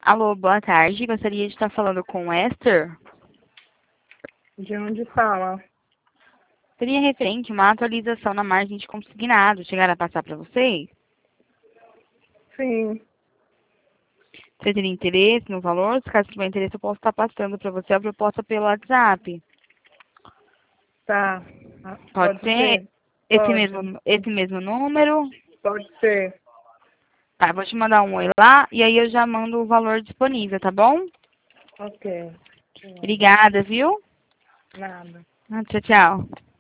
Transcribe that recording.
Alô, boa tarde. Gostaria de estar falando com Esther. De onde fala? Seria referente a uma atualização na margem de consignado. Chegaram a passar para vocês? Sim. Você teria interesse no valor? Se caso tiver interesse, eu posso estar passando para você a proposta pelo WhatsApp. Tá. Pode ser? Pode. Esse mesmo número? Pode ser. Tá, vou te mandar um oi lá e aí eu já mando o valor disponível, tá bom? Ok. Obrigada, viu? Nada. Tchau, tchau.